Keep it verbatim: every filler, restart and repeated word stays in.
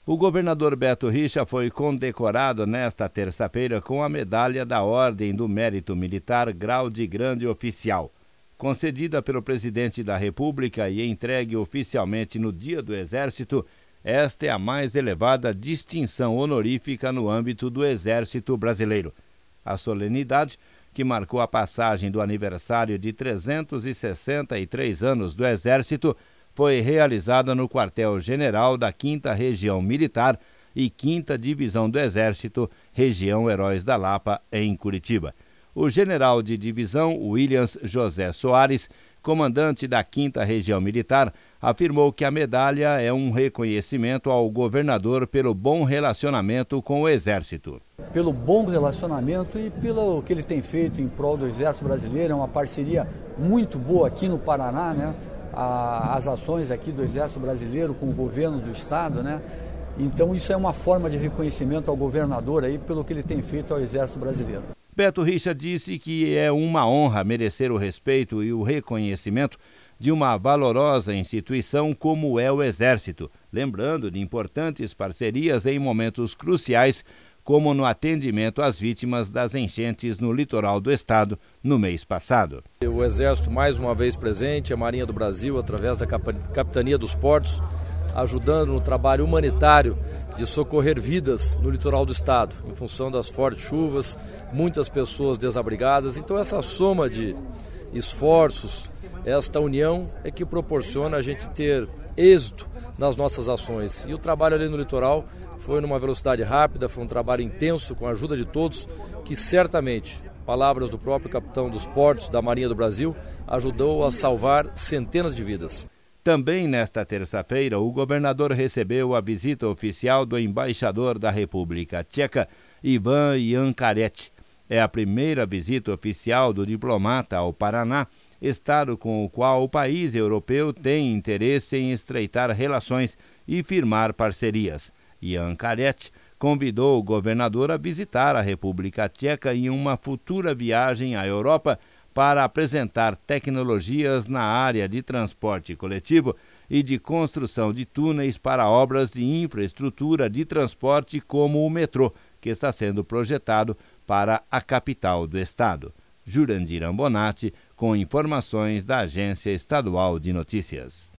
O governador Beto Richa foi condecorado nesta terça-feira com a medalha da Ordem do Mérito Militar Grau de Grande Oficial. Concedida pelo presidente da República e entregue oficialmente no Dia do Exército, esta é a mais elevada distinção honorífica no âmbito do Exército Brasileiro. A solenidade, que marcou a passagem do aniversário de trezentos e sessenta e três anos do Exército, foi realizada no quartel-general da quinta Região Militar e quinta Divisão do Exército, região Heróis da Lapa, em Curitiba. O general de divisão Williams José Soares, comandante da quinta Região Militar, afirmou que a medalha é um reconhecimento ao governador pelo bom relacionamento com o Exército. Pelo bom relacionamento e pelo que ele tem feito em prol do Exército Brasileiro, é uma parceria muito boa aqui no Paraná, né? As ações aqui do Exército Brasileiro com o governo do estado, né? Então isso é uma forma de reconhecimento ao governador aí pelo que ele tem feito ao Exército Brasileiro. Beto Richa disse que é uma honra merecer o respeito e o reconhecimento de uma valorosa instituição como é o Exército, lembrando de importantes parcerias em momentos cruciais, como no atendimento às vítimas das enchentes no litoral do estado no mês passado. O Exército mais uma vez presente, a Marinha do Brasil, através da Capitania dos Portos, ajudando no trabalho humanitário de socorrer vidas no litoral do estado, em função das fortes chuvas, muitas pessoas desabrigadas. Então essa soma de esforços, esta união é que proporciona a gente ter êxito nas nossas ações. E o trabalho ali no litoral foi numa velocidade rápida, foi um trabalho intenso com a ajuda de todos, que certamente, palavras do próprio capitão dos portos da Marinha do Brasil, ajudou a salvar centenas de vidas. Também nesta terça-feira, o governador recebeu a visita oficial do embaixador da República Tcheca, Ivan Jankaret. É a primeira visita oficial do diplomata ao Paraná, estado com o qual o país europeu tem interesse em estreitar relações e firmar parcerias. Jankaret convidou o governador a visitar a República Tcheca em uma futura viagem à Europa para apresentar tecnologias na área de transporte coletivo e de construção de túneis para obras de infraestrutura de transporte como o metrô, que está sendo projetado para a capital do estado. Jurandir Ambonati, com informações da Agência Estadual de Notícias.